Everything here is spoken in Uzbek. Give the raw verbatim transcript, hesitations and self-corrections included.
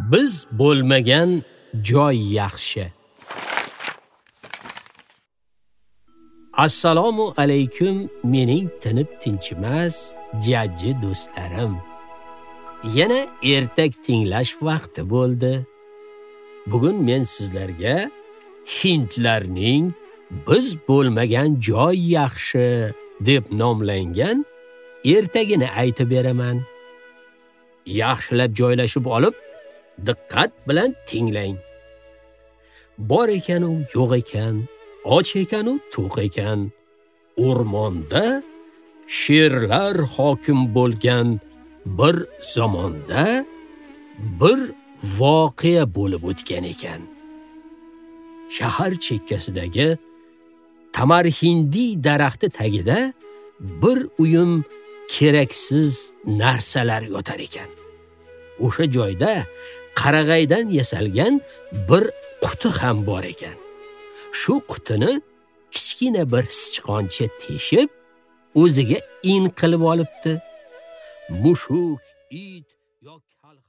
biz bo'lmagan joy yaxshi. Assalomu alaykum mening tinib tinchimas jajji do'stlarim. Yana ertak tinglash vaqti bo'ldi. Bugun men sizlarga hindlarning biz bo'lmagan joy yaxshi deb nomlangan ertagini aytib beraman. Yaxshilab joylashib olib, diqqat bilan tinglang. Bor ekan u yo'q ekan, och ekan u to'q ekan. O'rmonda sherlar hokim bo'lgan bir zamonda bir voqea bo'lib o'tgan ekan. Shahar chekkasidagi tamarhindi daraxti tagida bir uyum keraksiz narsalar yotar ekan. O'sha joyda qarag'aydan yasalgan bir quti ham bor ekan. Shu qutini kichkina bir sichqoncha teshib, o'ziga in qilib olibdi. Mushuk, it yoki